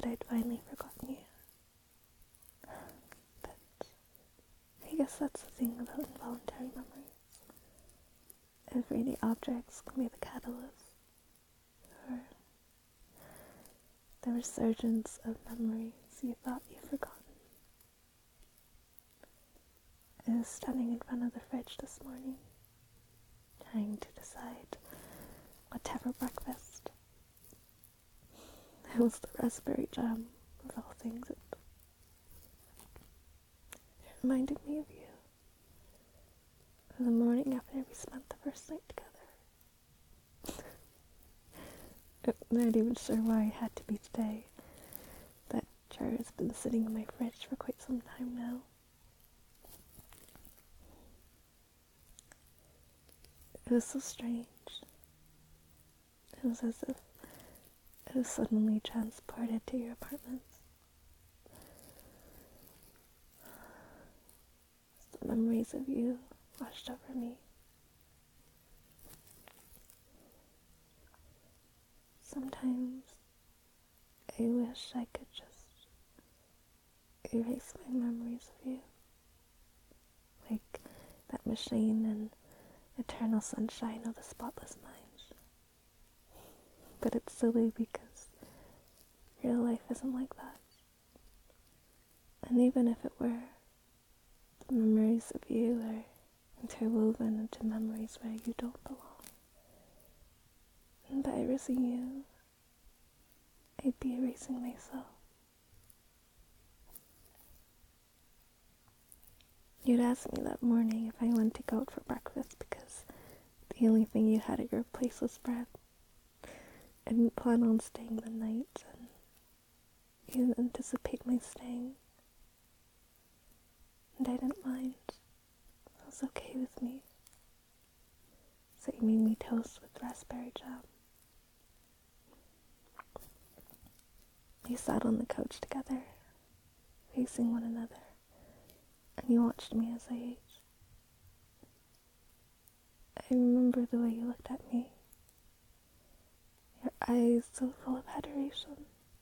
that I'd finally forgotten you. But I guess that's the thing about involuntary memories. Everyday objects can be the catalyst for the resurgence of memories you thought you'd forgotten. I was standing in front of the fridge this morning, trying to decide what to have for breakfast. It was the raspberry jam, of all things. It reminded me of you. The morning after we spent the first night together. I'm not even sure why it had to be today. That jar has been sitting in my fridge for quite some time now. It was so strange. It was as if I was suddenly transported to your apartment. The memories of you washed over me. Sometimes I wish I could just erase my memories of you, like that machine in Eternal Sunshine of the Spotless Mind. But it's silly because real life isn't like that. And even if it were, the memories of you are interwoven into memories where you don't belong. And by erasing you, I'd be erasing myself. You'd asked me that morning if I wanted to go out for breakfast because the only thing you had at your place was bread. I didn't plan on staying the night, and you didn't anticipate my staying. And I didn't mind. It was okay with me. So you made me toast with raspberry jam. We sat on the couch together, facing one another, and you watched me as I ate. I remember the way you looked at me. Your eyes so full of adoration.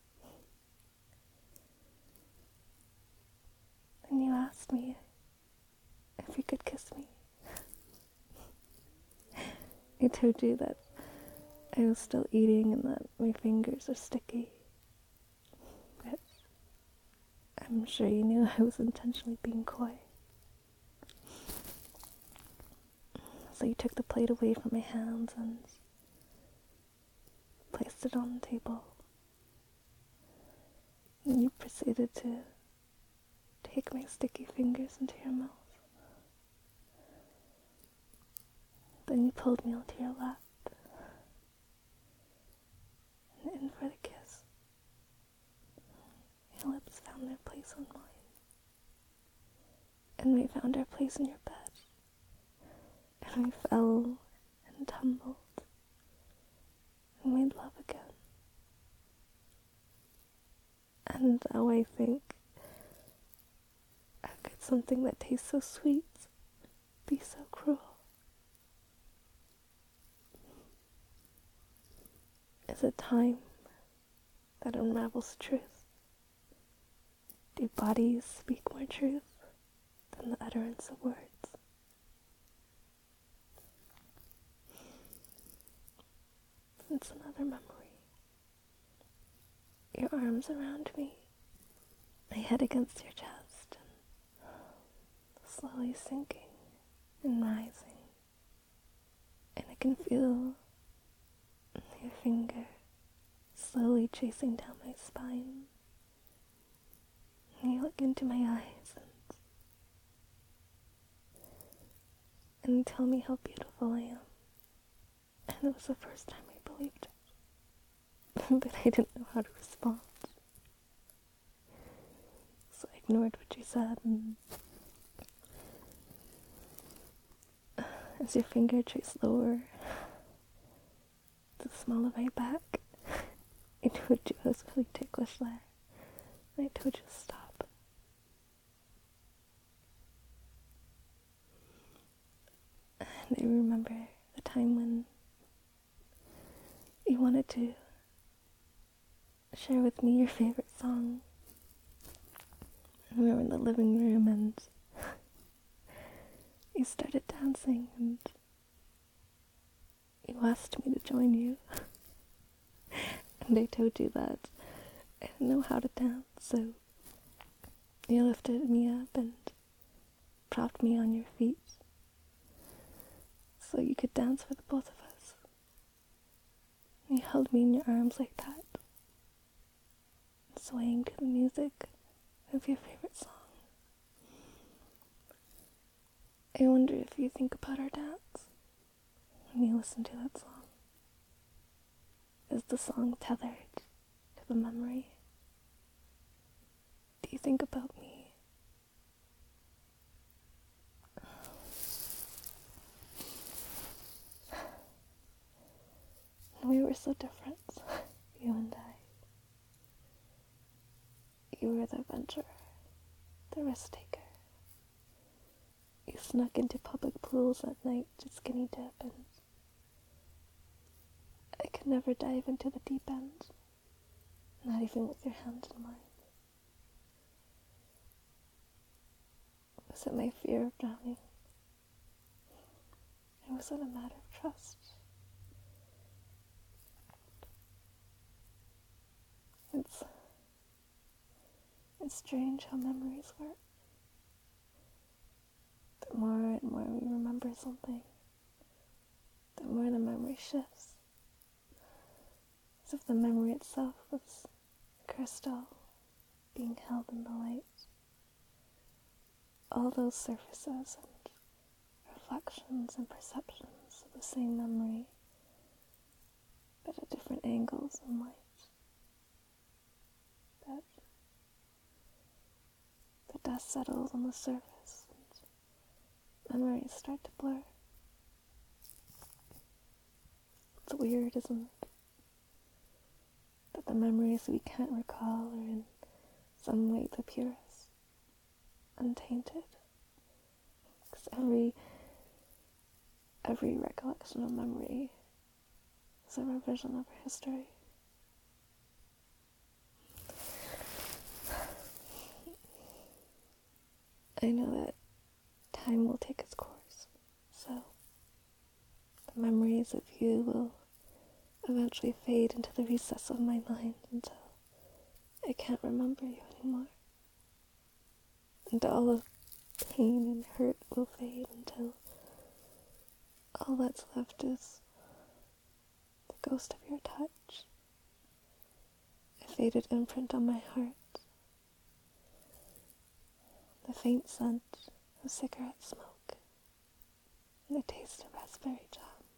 And you asked me if you could kiss me. I told you that I was still eating and that my fingers are sticky. But I'm sure you knew I was intentionally being coy. So you took the plate away from my hands and placed it on the table. And you proceeded to take my sticky fingers into your mouth. Then you pulled me onto your lap and in for the kiss. Your lips found their place on mine, and we found our place in your bed, and we fell and tumbled and made love again. And now I think, how could something that tastes so sweet be so cruel? Is it time that unravels truth? Do bodies speak more truth than the utterance of words? It's another memory. Your arms around me, my head against your chest, and slowly sinking and rising. And I can feel your finger slowly chasing down my spine. And you look into my eyes and you tell me how beautiful I am. And it was the first time I believed it. But I didn't know how to respond. So I ignored what you said, and as your finger traced lower to the small of my back, I told you I was really ticklish there. And I told you to stop. And I remember the time when you wanted to share with me your favorite song. And we were in the living room and you started dancing and you asked me to join you. And I told you that I didn't know how to dance, so you lifted me up and propped me on your feet so you could dance for the both of us. You held me in your arms like that, swaying to the music of your favorite song. I wonder if you think about our dance when you listen to that song. Is the song tethered to the memory? Do you think about me? We were so different, you and I. You were the adventurer, the risk taker. You snuck into public pools at night to skinny dip, and I could never dive into the deep end, not even with your hand in mine. Was it my fear of drowning? Or was it a matter of trust? It's strange how memories work. The more and more we remember something, the more the memory shifts. As if the memory itself was crystal being held in the light. All those surfaces and reflections and perceptions of the same memory, but at different angles and light. That the dust settles on the surface and memories start to blur. It's weird, isn't it? That the memories we can't recall are in some way the purest, untainted. Because every recollection of memory is a revision of our history. I know that time will take its course, so the memories of you will eventually fade into the recess of my mind until I can't remember you anymore. And all of pain and hurt will fade until all that's left is the ghost of your touch, a faded imprint on my heart, the faint scent of cigarette smoke, and the taste of raspberry jam.